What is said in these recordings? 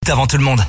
Avant tout le monde.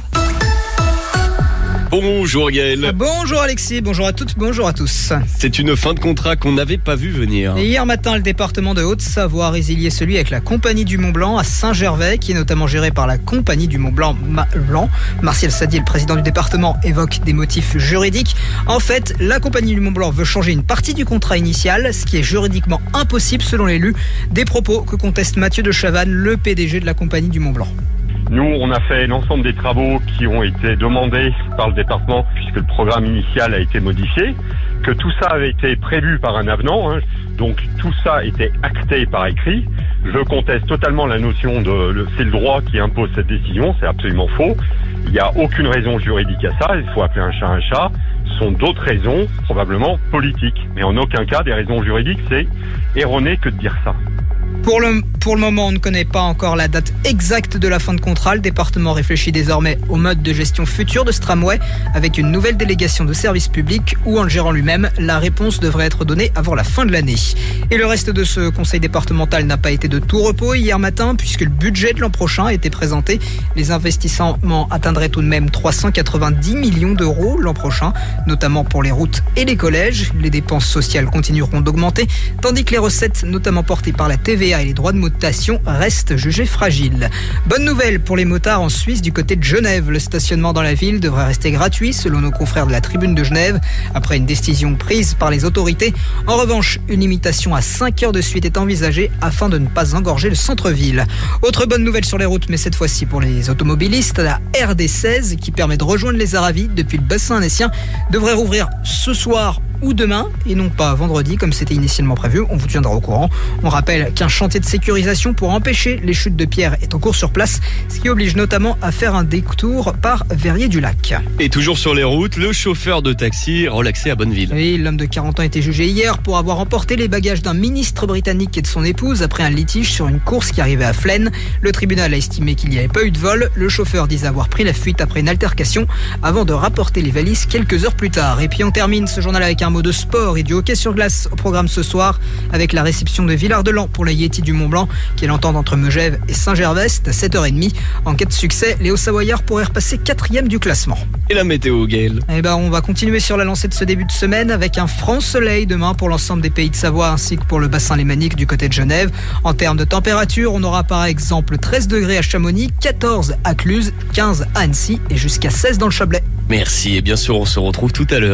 Bonjour Gaël. Bonjour Alexis, bonjour à toutes, bonjour à tous. C'est une fin de contrat qu'on n'avait pas vu venir. Et hier matin, le département de Haute-Savoie a résilié celui avec la Compagnie du Mont-Blanc à Saint-Gervais, qui est notamment géré par la Compagnie du Mont-Blanc. Martial Sadi, le président du département, évoque des motifs juridiques. En fait, la Compagnie du Mont-Blanc veut changer une partie du contrat initial, ce qui est juridiquement impossible selon l'élu. Des propos que conteste Mathieu de Chavannes, le PDG de la Compagnie du Mont-Blanc. Nous, on a fait l'ensemble des travaux qui ont été demandés par le département puisque le programme initial a été modifié, que tout ça avait été prévu par un avenant, donc tout ça était acté par écrit. Je conteste totalement la notion c'est le droit qui impose cette décision, c'est absolument faux. Il n'y a aucune raison juridique à ça, il faut appeler un chat un chat. Ce sont d'autres raisons, probablement politiques, mais en aucun cas des raisons juridiques, c'est erroné que de dire ça. Pour le moment, on ne connaît pas encore la date exacte de la fin de contrat. Le département réfléchit désormais au mode de gestion futur de ce tramway avec une nouvelle délégation de service public ou en le gérant lui-même. La réponse devrait être donnée avant la fin de l'année. Et le reste de ce conseil départemental n'a pas été de tout repos hier matin puisque le budget de l'an prochain a été présenté. Les investissements atteindraient tout de même 390 millions d'euros l'an prochain, notamment pour les routes et les collèges. Les dépenses sociales continueront d'augmenter, tandis que les recettes, notamment portées par la TVA et les droits de mutation, restent jugés fragiles. Bonne nouvelle pour les motards en Suisse du côté de Genève. Le stationnement dans la ville devrait rester gratuit selon nos confrères de la Tribune de Genève après une décision prise par les autorités. En revanche, une limitation à 5 heures de suite est envisagée afin de ne pas engorger le centre-ville. Autre bonne nouvelle sur les routes, mais cette fois-ci pour les automobilistes, la RD16 qui permet de rejoindre les Aravis depuis le bassin annécien devrait rouvrir ce soir ou demain et non pas vendredi comme c'était initialement prévu. On vous tiendra au courant. On rappelle qu'un chantier de sécurisation pour empêcher les chutes de pierre est en cours sur place, ce qui oblige notamment à faire un détour par Verrier-du-Lac. Et toujours sur les routes, le chauffeur de taxi relaxé à Bonneville. Oui, l'homme de 40 ans a été jugé hier pour avoir emporté les bagages d'un ministre britannique et de son épouse après un litige sur une course qui arrivait à Flaine. Le tribunal a estimé qu'il n'y avait pas eu de vol. Le chauffeur disait avoir pris la fuite après une altercation avant de rapporter les valises quelques heures plus tard. Et puis on termine ce journal avec un mot de sport et du hockey sur glace au programme ce soir avec la réception de Villard-de-Lans pour la Yéti du Mont-Blanc qui est l'entente entre Megève et Saint-Gervais à 7h30. En cas de succès, les Hauts-Savoyards pourraient repasser 4e du classement. Et la météo, Gaël? On va continuer sur la lancée de ce début de semaine avec un franc soleil demain pour l'ensemble des pays de Savoie ainsi que pour le bassin lémanique du côté de Genève. En termes de température, on aura par exemple 13 degrés à Chamonix, 14 à Cluses, 15 à Annecy et jusqu'à 16 dans le Chablais. Merci et bien sûr on se retrouve tout à l'heure.